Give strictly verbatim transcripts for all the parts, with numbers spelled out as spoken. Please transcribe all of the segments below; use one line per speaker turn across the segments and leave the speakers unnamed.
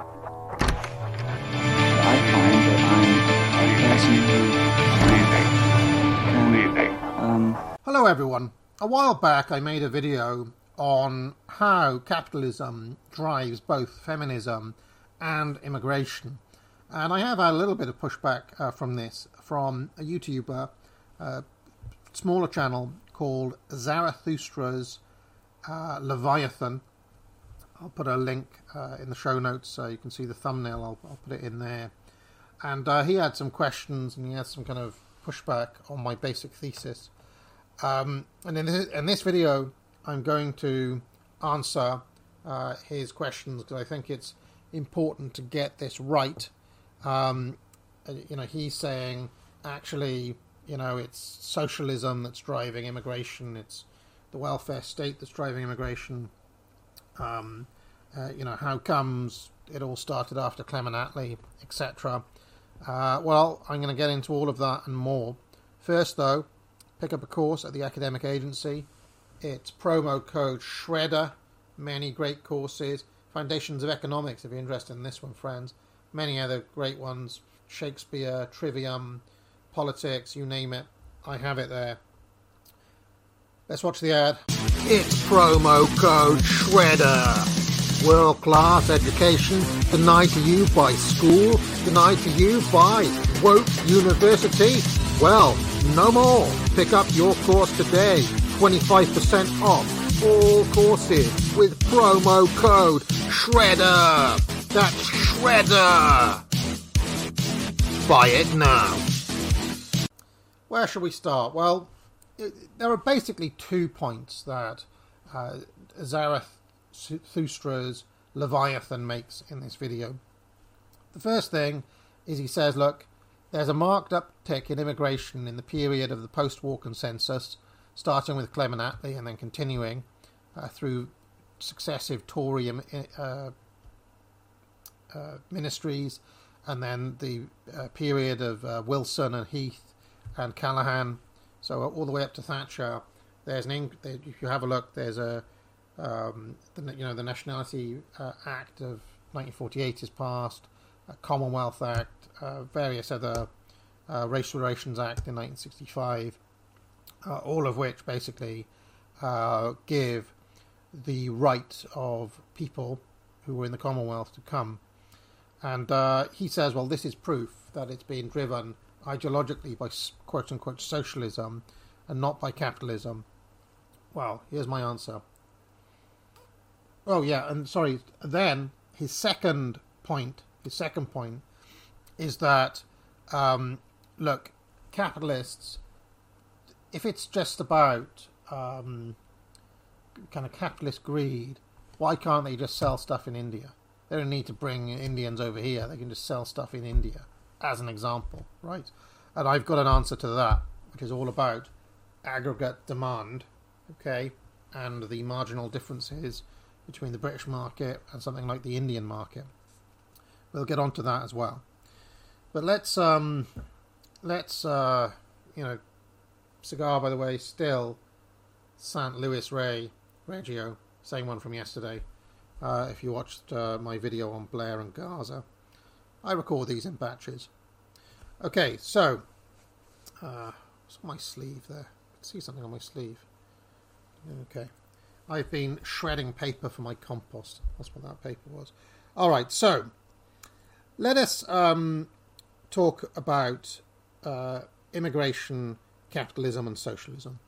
I find that I'm a person who can, um...
Hello everyone. A while back I made a video on how capitalism drives both feminism and immigration. And I have had a little bit of pushback uh, from this from a YouTuber, a smaller channel called Zarathustra's uh, Leviathan. I'll put a link uh, in the show notes so you can see the thumbnail. I'll, I'll put it in there. And uh, he had some questions and he had some kind of pushback on my basic thesis. Um, and in this, in this video, I'm going to answer uh, his questions because I think it's important to get this right. Um, you know, he's saying, actually, you know, it's socialism that's driving immigration. It's the welfare state that's driving immigration. Um, uh, you know, how comes it all started after Clement Attlee, et cetera. Uh, well, I'm going to get into all of that and more. First, though, pick up a course at the academic agency. It's promo code Shredder. Many great courses. Foundations of Economics, if you're interested in this one, friends. Many other great ones. Shakespeare, Trivium, Politics, you name it. I have it there. Let's watch the ad. It's promo code Shredder. World-class education denied to you by school, denied to you by woke university. Well, no more. Pick up your course today. twenty-five percent off all courses with promo code Shredder. That's Shredder. Buy it now. Where shall we start? Well, it, there are basically two points that uh, Zarathustra's Leviathan makes in this video. The first thing is he says, look, there's a marked uptick in immigration in the period of the post-war consensus, starting with Clement Attlee and then continuing uh, through successive Tory uh, uh, ministries, and then the uh, period of uh, Wilson and Heath and Callaghan, so all the way up to Thatcher. There's an if you have a look, there's a um, the, you know the Nationality uh, Act of nineteen forty-eight is passed, a Commonwealth Act, uh, various other uh, Racial Relations Act in nineteen sixty-five, uh, all of which basically uh, give the right of people who were in the Commonwealth to come. And uh, he says, well, this is proof that it's being driven ideologically by quote-unquote socialism and not by capitalism. Well, here's my answer. Oh, yeah, and sorry, then his second point, his second point is that, um, look, capitalists, if it's just about um, kind of capitalist greed, why can't they just sell stuff in India? They don't need to bring Indians over here. They can just sell stuff in India, as an example, right? And I've got an answer to that, which is all about aggregate demand, okay, and the marginal differences between the British market and something like the Indian market. We'll get onto that as well. But let's, um, let's, uh, you know, cigar, by the way, still Saint Louis Ray, Reggio, same one from yesterday. Uh, if you watched uh, my video on Blair and Gaza, I record these in batches. Okay, so, uh, what's on my sleeve there? I can see something on my sleeve. Okay. I've been shredding paper for my compost. That's what that paper was. All right, so, let us um, talk about uh, immigration, capitalism, and socialism.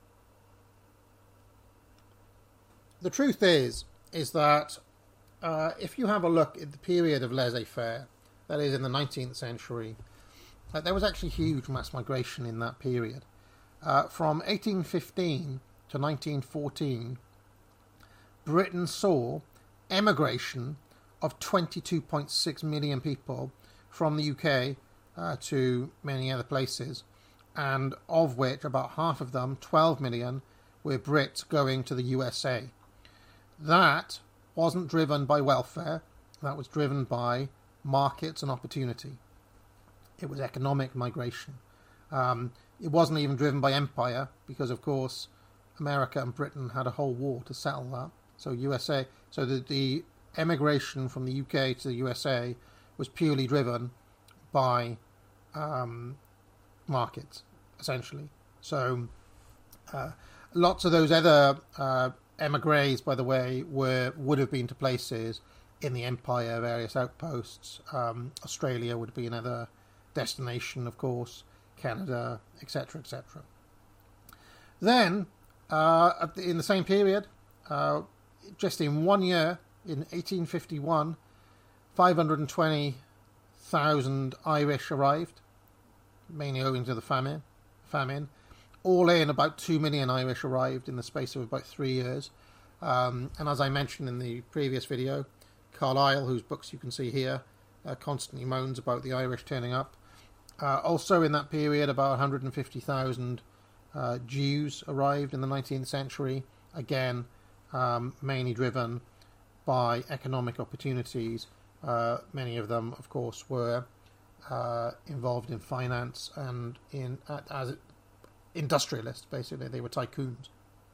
The truth is, is that uh, if you have a look at the period of laissez-faire, that is in the nineteenth century, uh, there was actually huge mass migration in that period. Uh, from eighteen fifteen to nineteen fourteen, Britain saw emigration of twenty-two point six million people from the U K uh, to many other places, and of which about half of them, twelve million, were Brits going to the U S A. That wasn't driven by welfare, that was driven by markets and opportunity. It was economic migration. Um, it wasn't even driven by empire, because of course America and Britain had a whole war to settle that. So U S A, so the, the emigration from the U K to the U S A was purely driven by um, markets, essentially. So uh, lots of those other uh, emigres, by the way, were would have been to places in the empire, various outposts. Um, Australia would be another destination, of course, Canada, et cetera, et cetera. Then, uh, at the, in the same period, uh, just in one year, in eighteen fifty-one, five hundred twenty thousand Irish arrived, mainly owing to the famine. Famine. All in, about two million Irish arrived in the space of about three years. Um, and as I mentioned in the previous video, Carlyle, whose books you can see here, uh, constantly moans about the Irish turning up. Uh, also in that period, about one hundred fifty thousand uh, Jews arrived in the nineteenth century, again, um, mainly driven by economic opportunities. Uh, many of them, of course, were uh, involved in finance and in uh, as industrialists, basically. They were tycoons.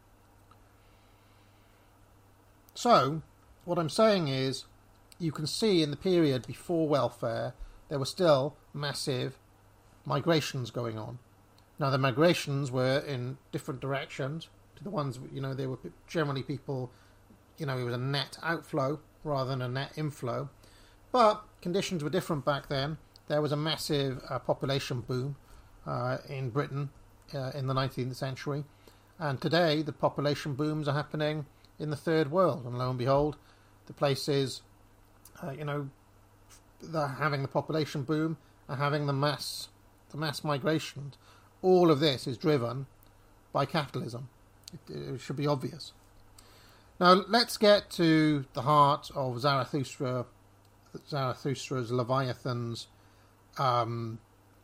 So, what I'm saying is, you can see in the period before welfare, there were still massive migrations going on. Now, the migrations were in different directions to the ones, you know, they were generally people, you know, it was a net outflow rather than a net inflow. But conditions were different back then. There was a massive uh, population boom uh, in Britain uh, in the nineteenth century. And today, the population booms are happening in the third world. And lo and behold, the places, uh, you know, they're having the population boom are having the mass, the mass migrations. All of this is driven by capitalism. It, it should be obvious. Now, let's get to the heart of Zarathustra, Zarathustra's Leviathan's um,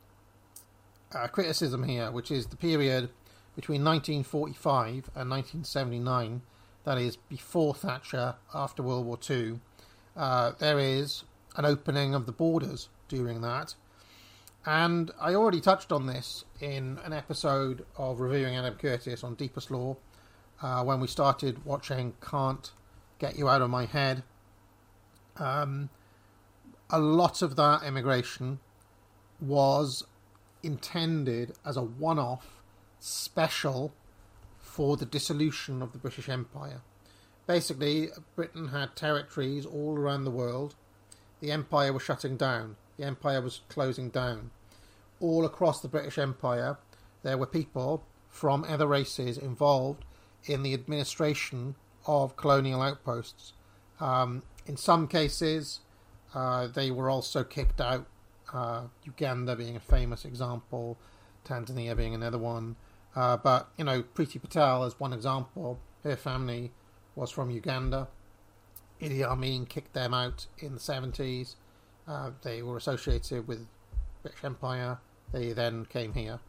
uh, criticism here, which is the period between nineteen forty-five and nineteen seventy-nine, that is before Thatcher, after World War Two. Uh, there is an opening of the borders during that. And I already touched on this in an episode of Reviewing Adam Curtis on Deepest Law, uh, when we started watching Can't Get You Out of My Head. Um, a lot of that immigration was intended as a one-off special for the dissolution of the British Empire. Basically, Britain had territories all around the world. The Empire was shutting down. The Empire was closing down. All across the British Empire, there were people from other races involved in the administration of colonial outposts. Um, in some cases, uh, they were also kicked out. Uh, Uganda being a famous example, Tanzania being another one. Uh, but, you know, Priti Patel is one example. Her family was from Uganda. Idi Amin kicked them out in the seventies. Uh, they were associated with British Empire. They then came here.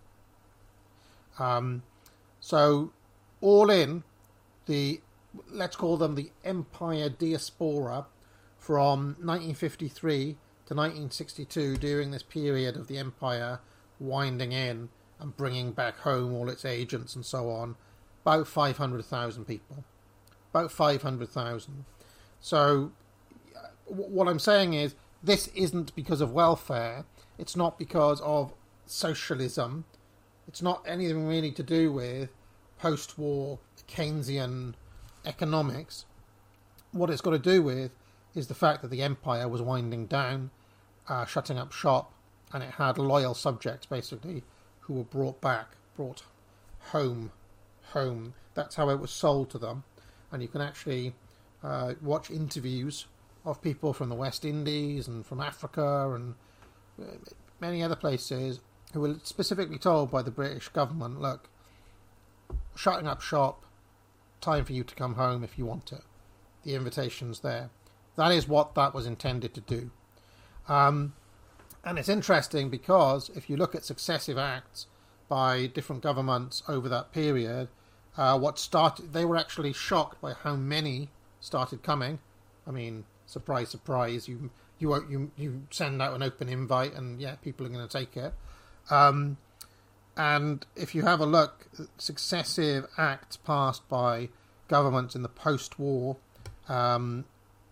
Um, so, all in, the let's call them the Empire Diaspora from nineteen fifty-three to nineteen sixty-two, during this period of the Empire winding in and bringing back home all its agents and so on, about five hundred thousand people. About five hundred thousand. So, what I'm saying is, this isn't because of welfare. It's not because of socialism. It's not anything really to do with post-war Keynesian economics. What it's got to do with is the fact that the empire was winding down, uh, shutting up shop, and it had loyal subjects, basically, who were brought back, brought home, home. That's how it was sold to them. And you can actually uh, watch interviews of people from the West Indies and from Africa and many other places who were specifically told by the British government, look, shutting up shop, time for you to come home if you want it. The invitation's there. That is what that was intended to do. Um, and it's interesting because if you look at successive acts by different governments over that period, uh, what started, they were actually shocked by how many started coming. I mean, surprise, surprise, you you you you send out an open invite and yeah, people are going to take it. Um, and if you have a look, successive acts passed by governments in the post-war um,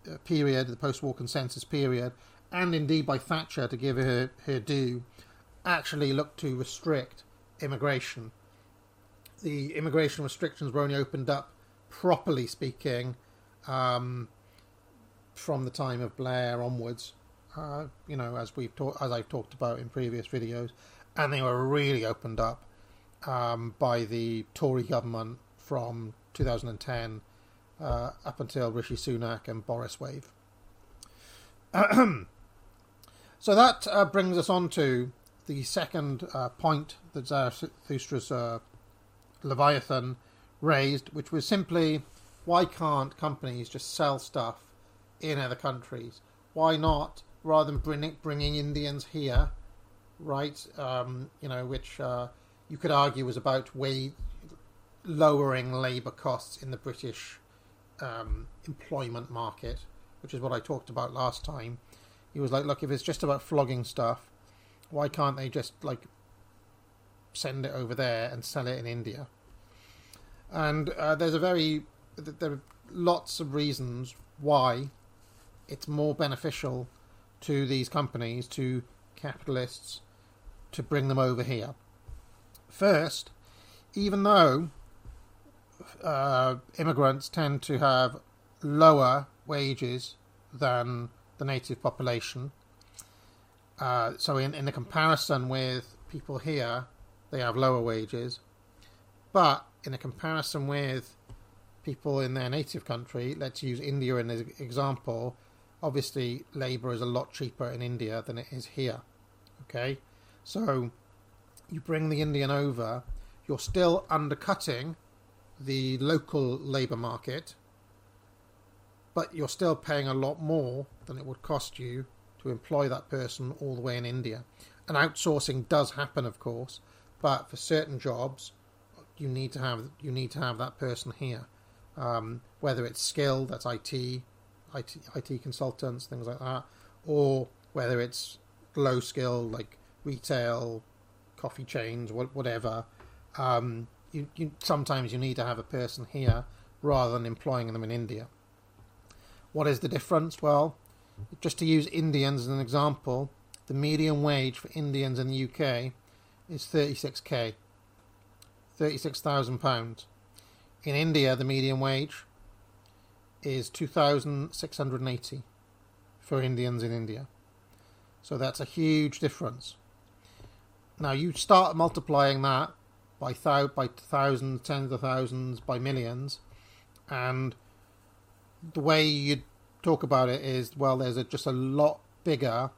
period, the post-war consensus period, and indeed by Thatcher to give her her due, actually looked to restrict immigration. The immigration restrictions were only opened up, properly speaking, um, from the time of Blair onwards. Uh, you know, as we've talked, as I've talked about in previous videos, and they were really opened up um, by the Tory government from two thousand ten uh, up until Rishi Sunak and Boris wave. So that uh, brings us on to the second uh, point that Zarathustra's uh, Leviathan raised, which was simply, why can't companies just sell stuff in other countries? Why not, rather than bring, bringing Indians here, right, um, you know, which uh, you could argue was about way lowering labour costs in the British um, employment market, which is what I talked about last time. He was like, look, if it's just about flogging stuff, why can't they just, like, send it over there and sell it in India? And uh, there's a very, there are lots of reasons why it's more beneficial to these companies, to capitalists, to bring them over here. First, even though uh, immigrants tend to have lower wages than the native population, uh, so in, in a comparison with people here, they have lower wages, but in a comparison with people in their native country, let's use India as an example, obviously labour is a lot cheaper in India than it is here. Okay, so you bring the Indian over, you're still undercutting the local labour market, but you're still paying a lot more than it would cost you to employ that person all the way in India. And outsourcing does happen, of course, but for certain jobs, you need to have you need to have that person here. Um, whether it's skilled, that's I T, I T, I T consultants, things like that, or whether it's low skill, like retail, coffee chains, whatever. Um, you, you sometimes you need to have a person here rather than employing them in India. What is the difference? Well, just to use Indians as an example, the median wage for Indians in the U K is thirty-six K, thirty-six thousand pounds. In India, the median wage is two thousand six hundred eighty for Indians in India. So that's a huge difference. Now you start multiplying that by thou by thousands, tens of thousands, by millions, and the way you talk about it is, well, there's a, just a lot bigger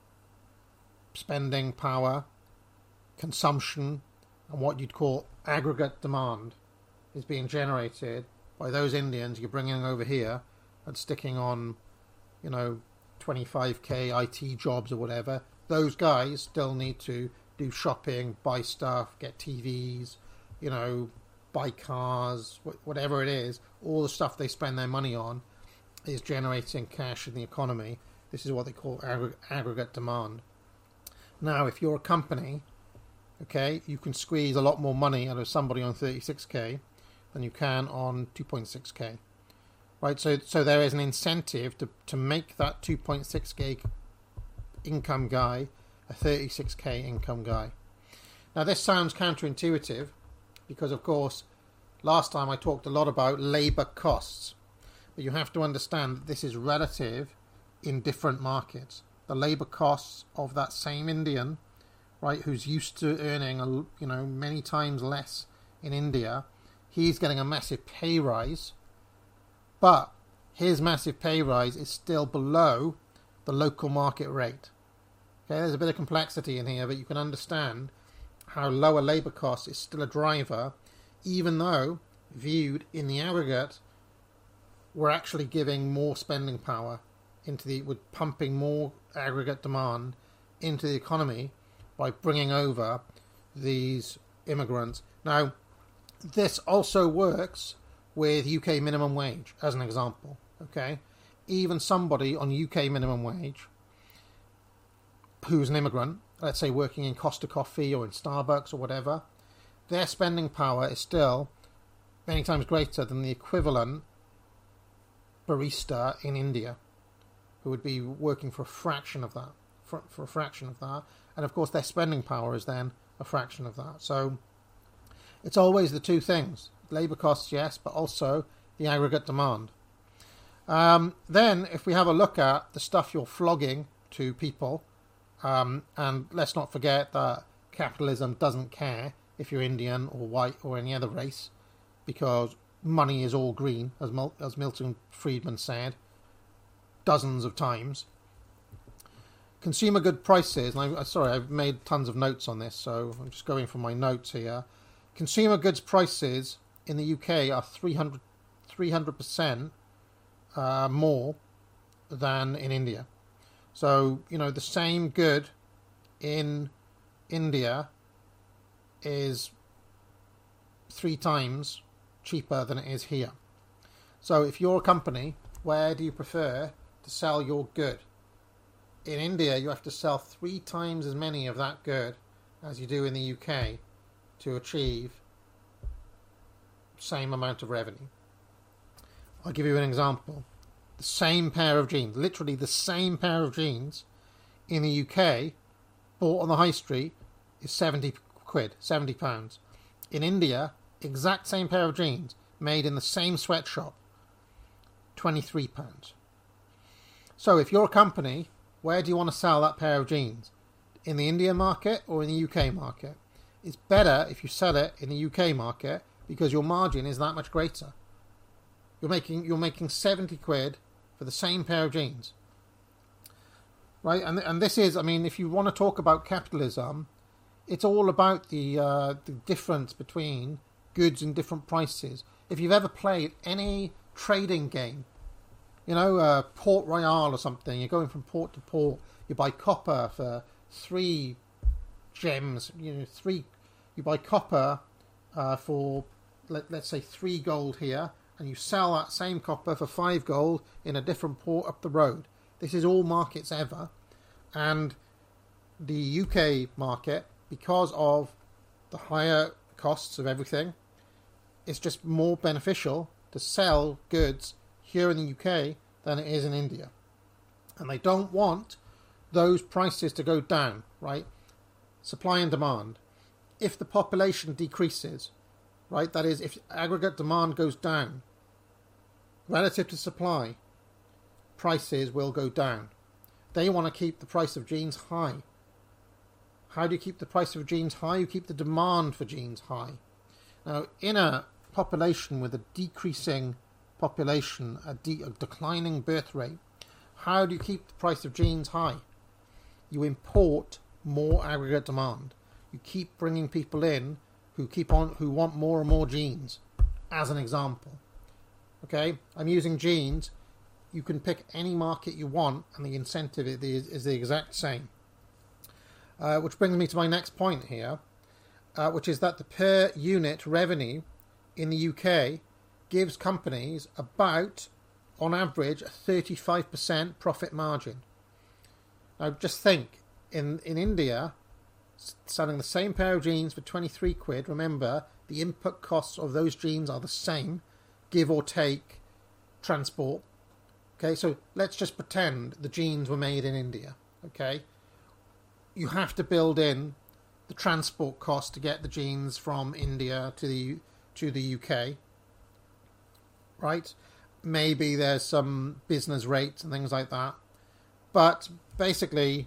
spending power, consumption, and what you'd call aggregate demand is being generated by those Indians you're bringing over here and sticking on, you know, twenty-five K I T jobs or whatever. Those guys still need to do shopping, buy stuff, get T Vs, you know, buy cars, whatever it is. All the stuff they spend their money on is generating cash in the economy. This is what they call aggr- aggregate demand. Now, if you're a company, okay, you can squeeze a lot more money out of somebody on thirty-six K than you can on two point six K. Right, so so there is an incentive to, to make that two point six K income guy a thirty-six K income guy. Now, this sounds counterintuitive because, of course, last time I talked a lot about labour costs. But you have to understand that this is relative in different markets. The labour costs of that same Indian, right, who's used to earning, a, you know, many times less in India, he's getting a massive pay rise, but his massive pay rise is still below the local market rate. Okay, there's a bit of complexity in here, but you can understand how lower labour costs is still a driver, even though, viewed in the aggregate, we're actually giving more spending power into the, we're pumping more aggregate demand into the economy by bringing over these immigrants. Now, this also works with U K minimum wage, as an example, okay? Even somebody on U K minimum wage who's an immigrant, let's say working in Costa Coffee or in Starbucks or whatever, their spending power is still many times greater than the equivalent barista in India who would be working for a fraction of that, for, for a fraction of that. And of course their spending power is then a fraction of that. So it's always the two things. Labour costs, yes, but also the aggregate demand. Um, then if we have a look at the stuff you're flogging to people, um, and let's not forget that capitalism doesn't care if you're Indian or white or any other race, because money is all green, as, Mil- as Milton Friedman said dozens of times. Consumer good prices, and I, sorry, I've made tons of notes on this, so I'm just going from my notes here. Consumer goods prices in the U K are three hundred percent uh, more than in India. So, you know, the same good in India is three times cheaper than it is here. So if you're a company, where do you prefer to sell your good? In India, you have to sell three times as many of that good as you do in the U K to achieve the same amount of revenue. I'll give you an example. The same pair of jeans, literally the same pair of jeans in the U K, bought on the high street, is seventy quid, seventy pounds. In India, exact same pair of jeans, made in the same sweatshop, twenty-three pounds. So if you're a company, where do you want to sell that pair of jeans? In the Indian market or in the U K market? It's better if you sell it in the U K market because your margin is that much greater. You're making you're making seventy quid for the same pair of jeans. Right? And and this is, I mean, if you want to talk about capitalism, it's all about the uh, the difference between goods and different prices. If you've ever played any trading game, you know, uh, Port Royal or something, you're going from port to port, you buy copper for three gems, you know, three, you buy copper uh, for, let, let's say, three gold here, and you sell that same copper for five gold in a different port up the road. This is all markets ever. And the U K market, because of the higher costs of everything, it's just more beneficial to sell goods here in the U K than it is in India. And they don't want those prices to go down, right? Supply and demand. If the population decreases, right, that is, if aggregate demand goes down relative to supply, prices will go down. They want to keep the price of jeans high. How do you keep the price of jeans high? You keep the demand for jeans high. Now, in a population with a decreasing population, a, de- a declining birth rate, how do you keep the price of jeans high? You import more aggregate demand. You keep bringing people in who keep on who want more and more jeans, as an example. Okay, I'm using jeans. You can pick any market you want, and the incentive is, is the exact same. Uh, which brings me to my next point here, uh, which is that the per unit revenue in the U K gives companies about, on average, a thirty-five percent profit margin. Now, just think, in, in India, selling the same pair of jeans for twenty-three quid, remember, the input costs of those jeans are the same, give or take transport. Okay, so let's just pretend the jeans were made in India, okay? You have to build in the transport cost to get the jeans from India to the to the U K, right? Maybe there's some business rates and things like that, but basically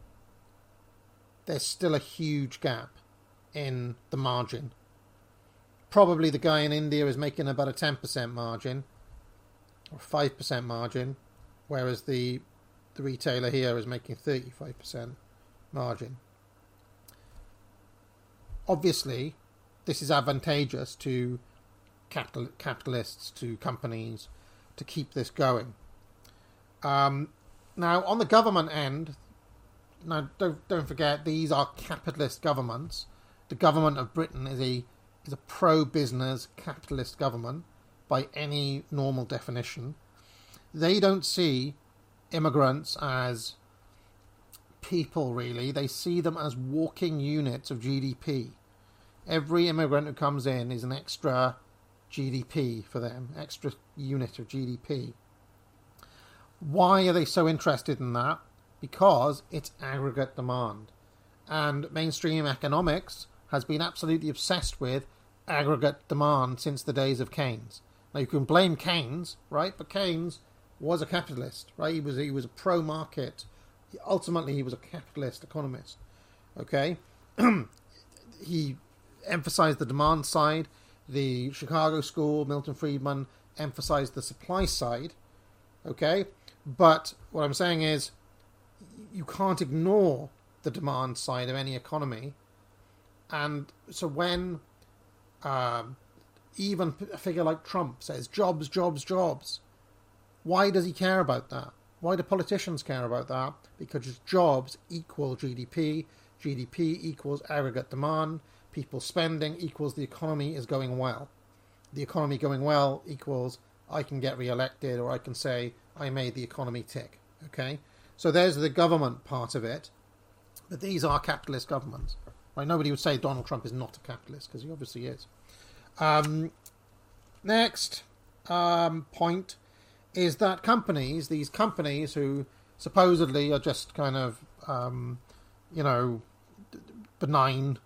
there's still a huge gap in the margin. Probably the guy in India is making about a ten percent margin or five percent margin, whereas the the retailer here is making thirty-five percent margin. Obviously, this is advantageous to capital, capitalists, to companies, to keep this going. Um, now, on the government end, now don't don't forget these are capitalist governments. The government of Britain is a is a pro-business capitalist government by any normal definition. They don't see immigrants as people, really. They see them as walking units of G D P. Every immigrant who comes in is an extra G D P for them, extra unit of G D P. Why are they so interested in that? Because it's aggregate demand. And mainstream economics has been absolutely obsessed with aggregate demand since the days of Keynes. Now, you can blame Keynes, right? But Keynes was a capitalist, right? He was, he was a pro-market. Ultimately, he was a capitalist economist, okay? He emphasized the demand side. The Chicago School, Milton Friedman, emphasized the supply side, okay? But what I'm saying is you can't ignore the demand side of any economy. And so when um, even a figure like Trump says jobs, jobs, jobs, why does he care about that? Why do politicians care about that? Because jobs equal G D P, G D P equals aggregate demand, people spending equals the economy is going well. The economy going well equals I can get re-elected, or I can say I made the economy tick, okay? So there's the government part of it, but these are capitalist governments. Right? Nobody would say Donald Trump is not a capitalist, because he obviously is. Um, next um, point is that companies, these companies who supposedly are just kind of, um, you know, benign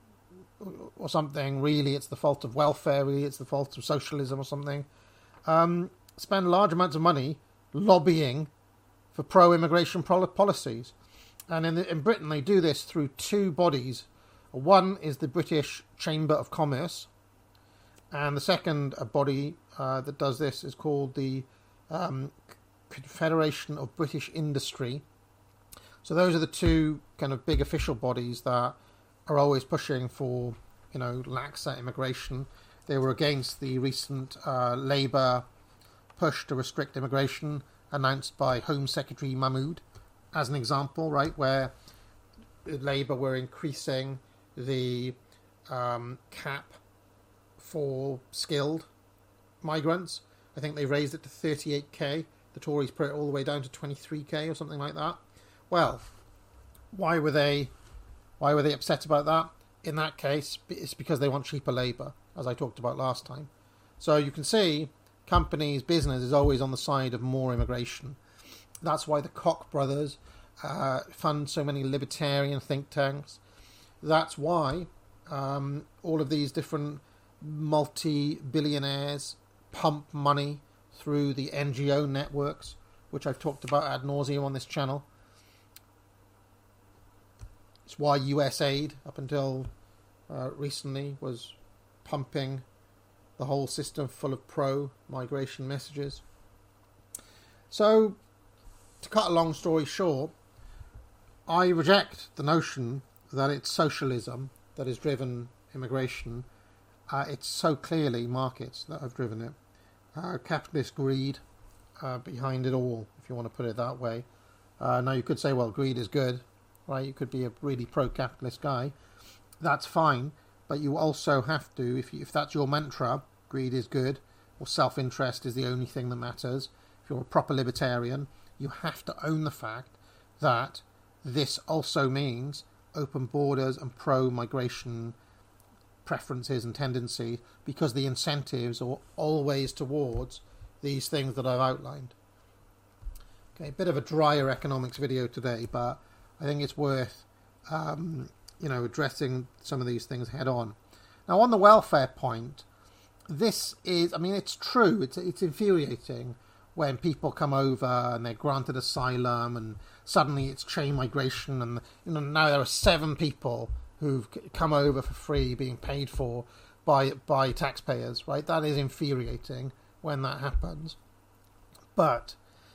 or something, really it's the fault of welfare, really it's the fault of socialism or something, um, spend large amounts of money lobbying for pro-immigration policies. And in, the, in Britain they do this through two bodies. One is the British Chamber of Commerce, and the second body uh, that does this is called the um, Confederation of British Industry. So those are the two kind of big official bodies that are always pushing for, you know, laxer immigration. They were against the recent uh, Labour push to restrict immigration announced by Home Secretary Mahmood, as an example, right, where Labour were increasing the um, cap for skilled migrants. I think they raised it to thirty-eight K. The Tories put it all the way down to twenty-three K or something like that. Well, why were they why were they upset about that? In that case, it's because they want cheaper labour, as I talked about last time. So you can see companies, business is always on the side of more immigration. That's why the Koch brothers uh, fund so many libertarian think tanks. That's why um, all of these different multi-billionaires pump money through the N G O networks, which I've talked about ad nauseum on this channel. It's why U S A I D, up until uh, recently, was pumping the whole system full of pro-migration messages. So, to cut a long story short, I reject the notion that it's socialism that has driven immigration. Uh, it's so clearly markets that have driven it. Uh, capitalist greed uh, behind it all, if you want to put it that way. Uh, now, you could say, well, greed is good, right? You could be a really pro-capitalist guy. That's fine, but you also have to, if, you, if that's your mantra, greed is good, or self-interest is the only thing that matters, if you're a proper libertarian, you have to own the fact that this also means open borders and pro-migration preferences and tendencies, because the incentives are always towards these things that I've outlined. Okay, a bit of a drier economics video today, but I think it's worth um, you know, addressing some of these things head on. Now, on the welfare point, this is, I mean, it's true, it's it's infuriating when people come over and they're granted asylum and suddenly it's chain migration, and you know, now there are seven people who've come over for free being paid for by by taxpayers, right? That is infuriating when that happens. But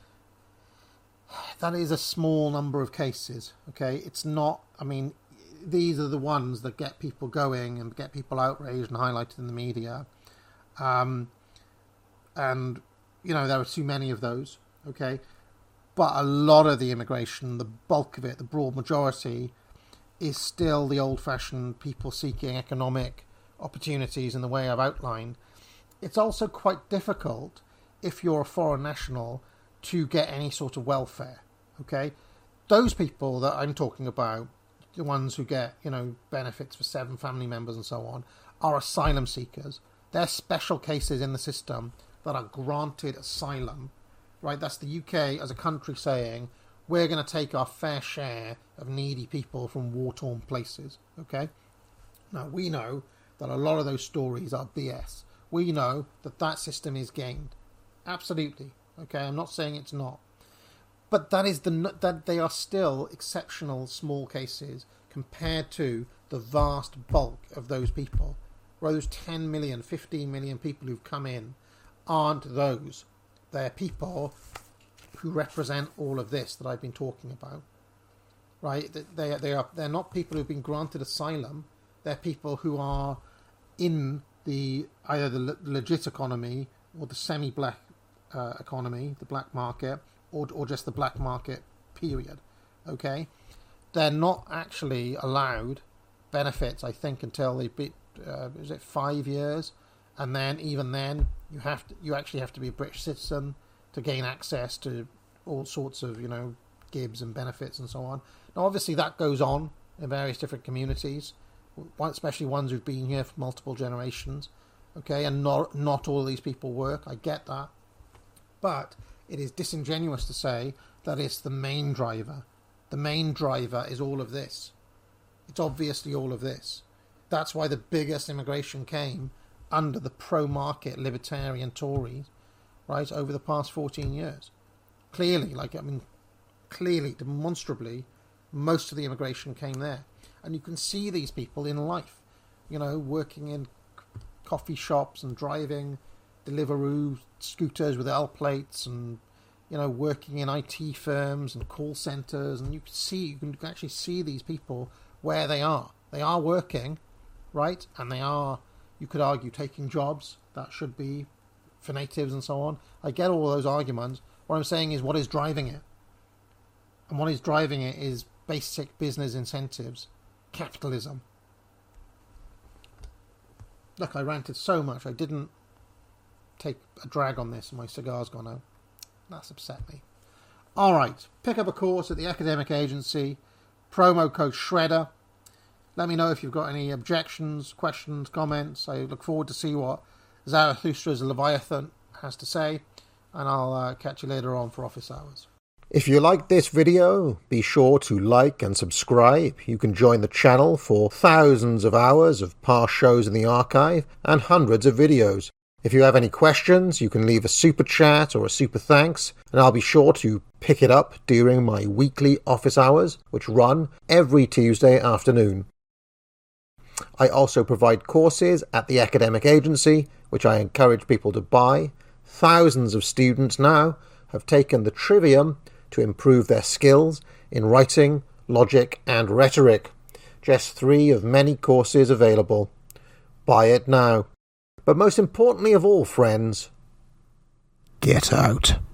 that is a small number of cases, okay? It's not, I mean, these are the ones that get people going and get people outraged and highlighted in the media. Um, and, you know, there are too many of those, okay? But a lot of the immigration, the bulk of it, the broad majority, is still the old-fashioned people seeking economic opportunities in the way I've outlined. It's also quite difficult, if you're a foreign national, to get any sort of welfare, okay? Those people that I'm talking about, the ones who get, you know, benefits for seven family members and so on, are asylum seekers. They're special cases in the system that are granted asylum right? That's the U K as a country saying, we're going to take our fair share of needy people from war-torn places, okay? Now, we know that a lot of those stories are B S. We know that that system is gamed. Absolutely, okay? I'm not saying it's not. But that is the that they are still exceptional small cases compared to the vast bulk of those people. Those ten million, fifteen million people who've come in aren't those. They're people who represent all of this that I've been talking about. Right? They, they are, they're not people who've been granted asylum. They're people who are in the either the legit economy or the semi-black uh, economy, the black market, or or just the black market, period. Okay? They're not actually allowed benefits, I think, until they beat, uh, is it five years? And then, even then, you have to, you actually have to be a British citizen to gain access to all sorts of, you know, gibs and benefits and so on. Now, obviously, that goes on in various different communities, especially ones who've been here for multiple generations. Okay, and not not all of these people work. I get that, but it is disingenuous to say that it's the main driver. The main driver is all of this. It's obviously all of this. That's why the biggest immigration came under the pro-market libertarian Tories, right, over the past fourteen years. Clearly, like, I mean, clearly, demonstrably, most of the immigration came there. And you can see these people in life, you know, working in coffee shops and driving Deliveroo scooters with L plates and, you know, working in I T firms and call centres. And you can see, you can actually see these people where they are. They are working, right? And they are, you could argue, taking jobs that should be for natives and so on. I get all those arguments. What I'm saying is what is driving it. And what is driving it is basic business incentives. Capitalism. Look, I ranted so much. I didn't take a drag on this and my cigar's gone out. That's upset me. Alright, pick up a course at the Academic Agency. Promo code SHREDDER. Let me know if you've got any objections, questions, comments. I look forward to see what Zarathustra's Leviathan has to say. And I'll uh, catch you later on for office hours.
If you liked this video, be sure to like and subscribe. You can join the channel for thousands of hours of past shows in the archive and hundreds of videos. If you have any questions, you can leave a super chat or a super thanks, and I'll be sure to pick it up during my weekly office hours, which run every Tuesday afternoon. I also provide courses at the Academic Agency, which I encourage people to buy. Thousands of students now have taken the Trivium to improve their skills in writing, logic and rhetoric. Just three of many courses available. Buy it now. But most importantly of all, friends, get out.